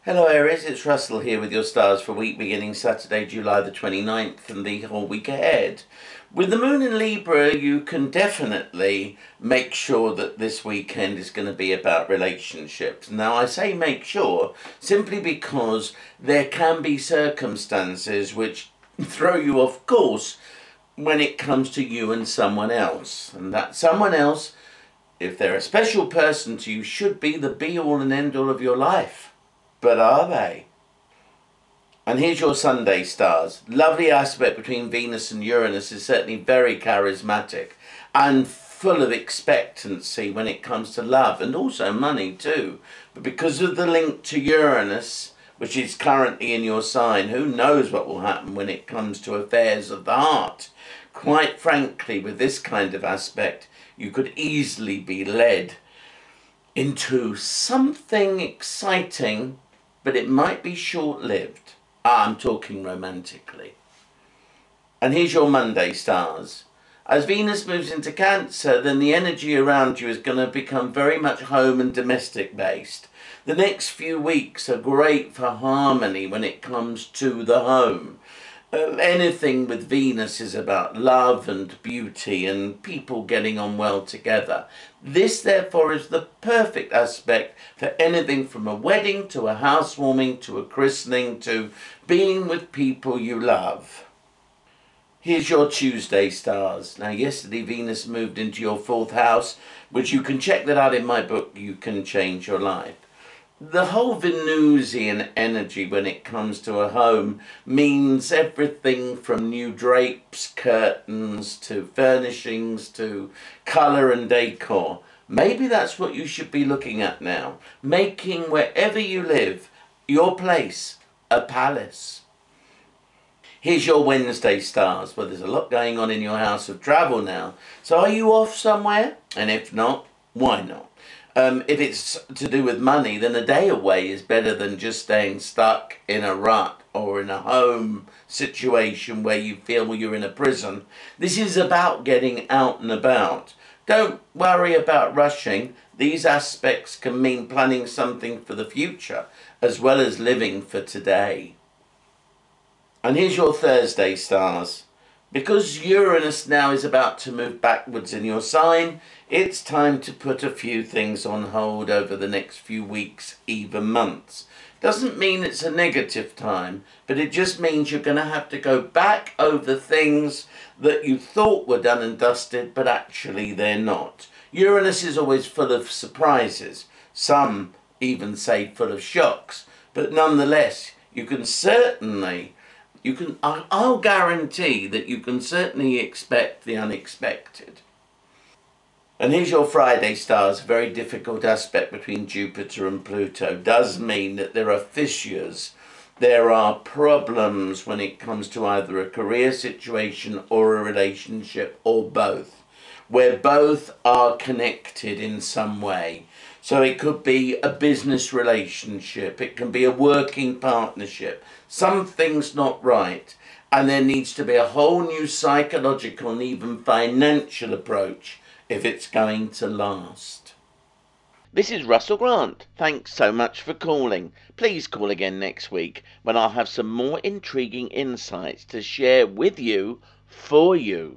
Hello Aries, it's Russell here with your stars for week beginning Saturday, July the 29th and the whole week ahead. With the moon in Libra, you can definitely make sure that this weekend is going to be about relationships. Now I say make sure simply because there can be circumstances which throw you off course when it comes to you and someone else. And that someone else, if they're a special person to you, should be the be-all and end-all of your life. But are they? And here's your Sunday stars. Lovely aspect between Venus and Uranus is certainly very charismatic and full of expectancy when it comes to love and also money too. But because of the link to Uranus, which is currently in your sign, who knows what will happen when it comes to affairs of the heart. Quite frankly, with this kind of aspect, you could easily be led into something exciting, but it might be short-lived. I'm talking romantically. And here's your Monday stars. As Venus moves into Cancer, then the energy around you is going to become very much home and domestic based. The next few weeks are great for harmony when it comes to the home. Anything with Venus is about love and beauty and people getting on well together. This, therefore, is the perfect aspect for anything from a wedding to a housewarming to a christening to being with people you love. Here's your Tuesday stars. Now, yesterday Venus moved into your 4th house, which you can check that out in my book, You Can Change Your Life. The whole Venusian energy when it comes to a home means everything from new drapes, curtains, to furnishings, to colour and decor. Maybe that's what you should be looking at now. Making wherever you live, your place, a palace. Here's your Wednesday stars. Well, there's a lot going on in your house of travel now. So are you off somewhere? And if not, why not? If it's to do with money, then a day away is better than just staying stuck in a rut or in a home situation where you feel you're in a prison. This is about getting out and about. Don't worry about rushing. These aspects can mean planning something for the future as well as living for today. And here's your Thursday stars. Because Uranus now is about to move backwards in your sign, it's time to put a few things on hold over the next few weeks, even months. Doesn't mean it's a negative time, but it just means you're going to have to go back over things that you thought were done and dusted, but actually they're not. Uranus is always full of surprises. Some even say full of shocks, but nonetheless, I'll guarantee that you can certainly expect the unexpected. And here's your Friday stars. A very difficult aspect between Jupiter and Pluto does mean that there are fissures. There are problems when it comes to either a career situation or a relationship or both, where both are connected in some way. So it could be a business relationship, it can be a working partnership. Something's not right, and there needs to be a whole new psychological and even financial approach if it's going to last. This is Russell Grant. Thanks so much for calling. Please call again next week when I'll have some more intriguing insights to share with you, for you.